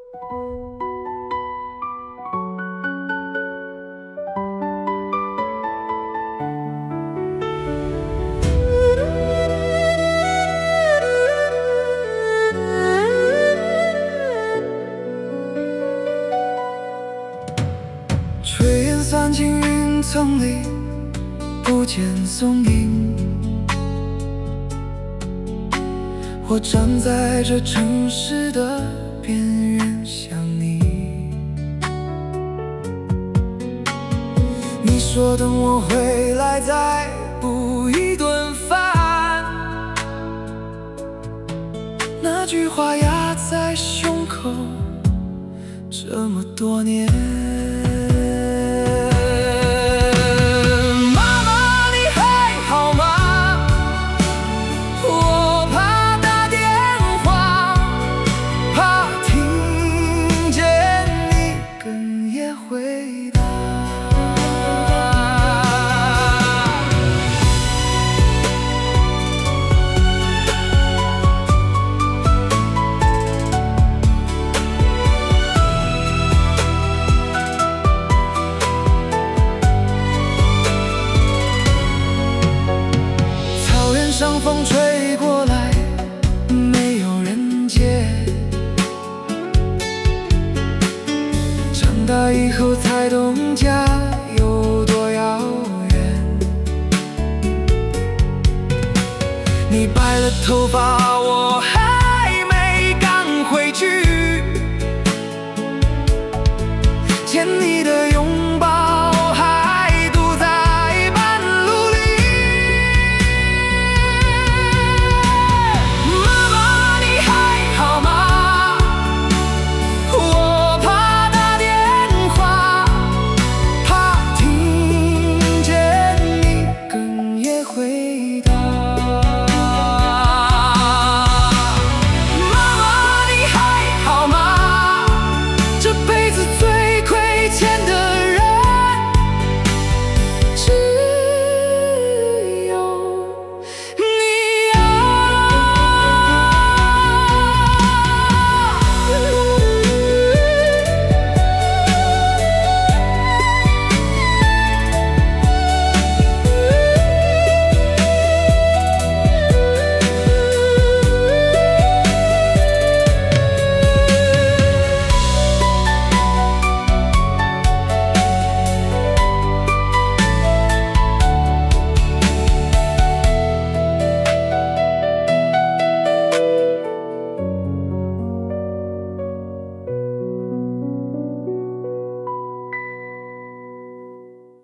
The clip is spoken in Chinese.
炊烟散进云层里，不见踪影。我站在这城市的边缘，想你。你说等我回来再补一顿饭，那句话压在胸口这么多年。上风吹过来，没有人接。长大以后才懂家有多遥远。你白了头发。